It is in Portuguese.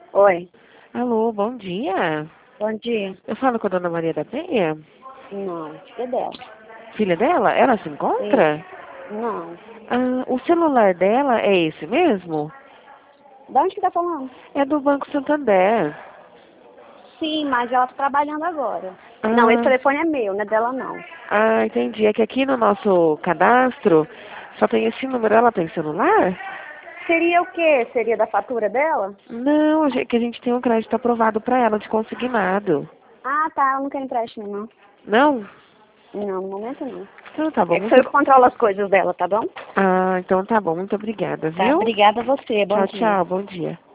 Oi, Alô, bom dia. bom dia. Eu falo com a dona Maria da Penha? Não, que dela? Filha dela? Ela se Sim. encontra? Não. Ah, o celular dela é esse mesmo? Da onde que tá falando? É do Banco Santander. Sim, mas ela tá trabalhando agora. Não, esse Ah, telefone é meu, não é dela não. entendi. É que aqui no nosso cadastro só tem esse número. Ela tem celular? Seria o quê? Seria da fatura dela? Não, que a gente tem um crédito aprovado para ela de consignado. Ah, tá, ela não quer empréstimo, não. Não? Não, no momento não. Então tá bom. É que sou eu que controlo as coisas dela, tá bom? Então tá bom. Muito obrigada, Tá, viu? obrigada a você, bom Tchau, dia. tchau. Bom dia.